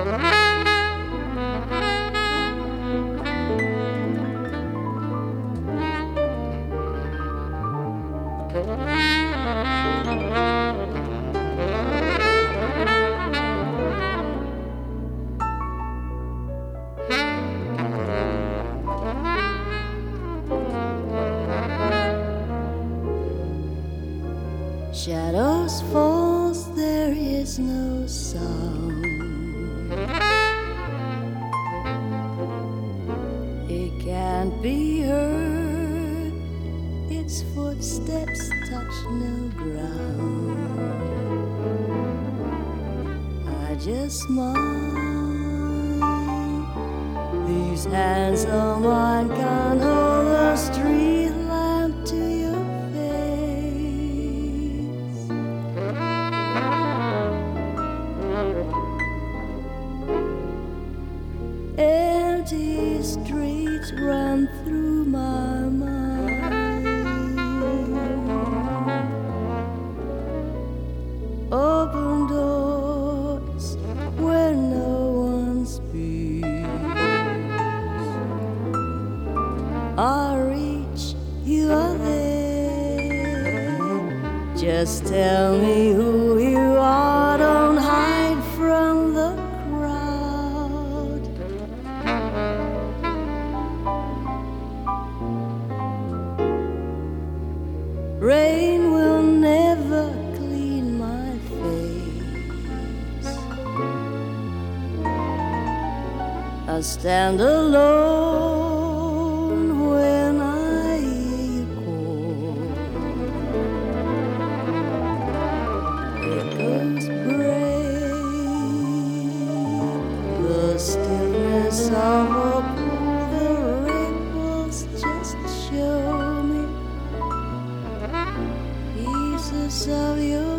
Shadows falls, there is no sound. It can't be heard, its footsteps touch no ground. I just smile, these hands of mine can't hold a street lamp to your empty streets run through my mind. Open doors where no one speaks. I reach, you are there. Just tell me who you are, don't hide from the crowd. Rain will never clean my face. I stand alone when I hear you call. Echoes break the stillness of a pool. The ripples just show me pieces of your